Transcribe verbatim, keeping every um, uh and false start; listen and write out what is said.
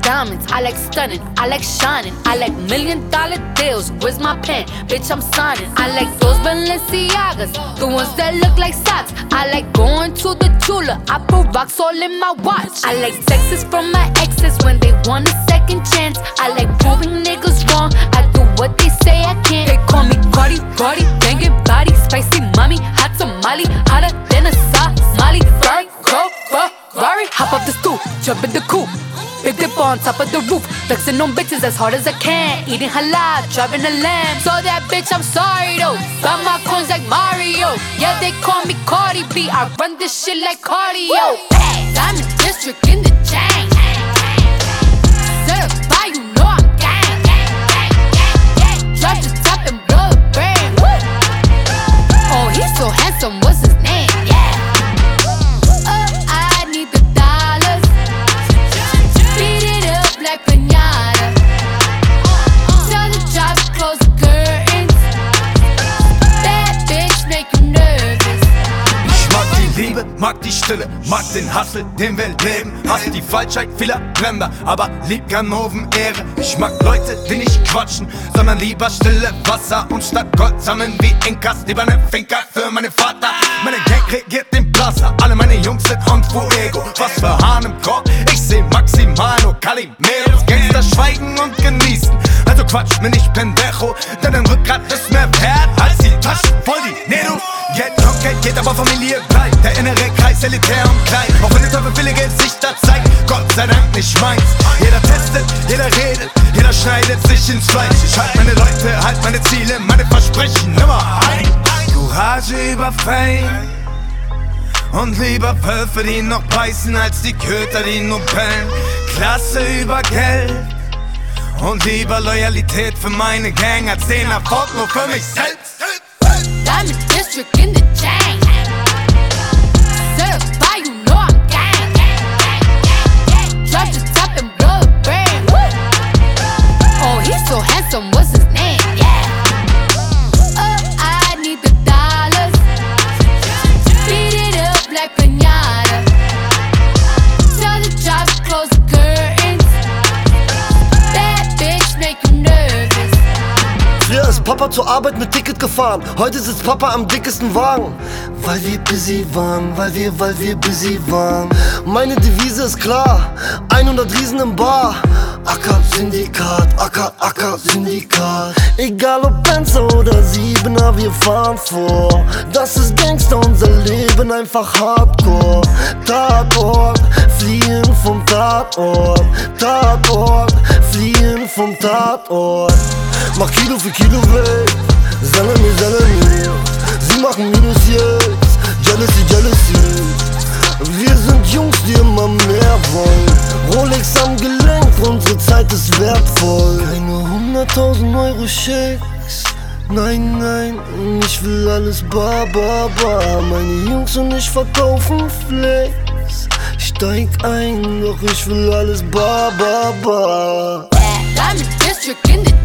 diamonds, I like stunning, I like shining, I like million dollar deals. Where's my pen? Bitch, I'm signing. I like those Balenciagas, the ones that look like socks. I like going to the Tula, I put rocks all in my watch. I like texts from my exes when they want a second chance. I like proving niggas wrong, I do what they say I can't. They call me Cardi, Cardi, banging body, spicy mommy, hot tamale, hotter than a Somali. Ferrari, Crow, Ferrari, hop up the stoop, jump in the coupe. Big dip on top of the roof, flexing on bitches as hard as I can. Eating halal, driving a lamb. So that bitch, I'm sorry though. Got my coins like Mario. Yeah, they call me Cardi B. I run this shit like cardio. Diamond district in the chain. Certified, you know I'm gang. Drop the top and blow the brain. Oh, he's so handsome, what's his name? Yeah. Oh, I need the dollars. Beat it up like piñata. Tell the jobs, close the curtains. That bitch make you nervous. Ich mag die Liebe, mag die Stille, mag den Hustle, den wir leben. Hass die Falschheit vieler Blender, aber lieb Ganoven Ehre. Ich mag Leute, die nicht quatschen, sondern lieber stille Wasser und statt Gold sammeln wie Inkas. Lieber ne Finca für meinen Vater. Meine Gang regiert den Plaza, alle meine Jungs sind on fuego. Was für Hahn im Korb, ich seh maximal nur Calimeros. Gangster schweigen und genießen, also quatsch mir nicht Pendejo, denn dein Rückgrat ist mehr wert als die Taschen voll Dinero. Geld, Geld, Geld, aber Familie bleibt. Der innere Kreis elitär und klein, auch wenn der Teufel viele Gesichter zeigt. Gott sei Dank nicht meins. Jeder testet, jeder redet, jeder schneidet sich ins Fleisch. Ich halt meine Leute, halt meine Ziele, meine Versprechen Nummer ein. Courage über Fame und lieber Wölfe, die noch beißen, als die Köter, die nur bellen. Klasse über Geld und lieber Loyalität für meine Gang, als den Erfolg nur für mich selbst. Diamond district in the chain. Certified, you know I'm gang. Drop the top and blow the brain. Oh, he's so handsome, what's his name? Yeah. Oh, I need the dollars. Beat it up like piñata. Tell the jobs, close the curtains. That bitch make you nervous. Früher ist Papa zur Arbeit mit Ticket gefahren, heute sitzt Papa am dickesten Wagen. Weil wir busy waren, weil wir, weil wir busy waren. Meine Devise ist klar, hundert Riesen im Bar. Acker, Syndikat, Acker, Acker, Syndikat. Egal ob Benzer oder Siebener, wir fahren vor. Das ist Gangster, unser Leben einfach Hardcore. Tatort, fliehen vom Tatort. Tatort, fliehen vom Tatort. Mach Kilo für Kilo weg, Salami, Salami. Sie machen Minus jetzt, Jealousy, Jealousy. Wir sind Jungs, die immer mehr wollen. Rolex am Gelenk, unsere Zeit ist wertvoll. Keine hunderttausend Euro Schecks, nein, nein, ich will alles bar, bar, bar. Meine Jungs und ich verkaufen Flex. Steig ein, doch ich will alles bar, bar, bar. Diamond district in the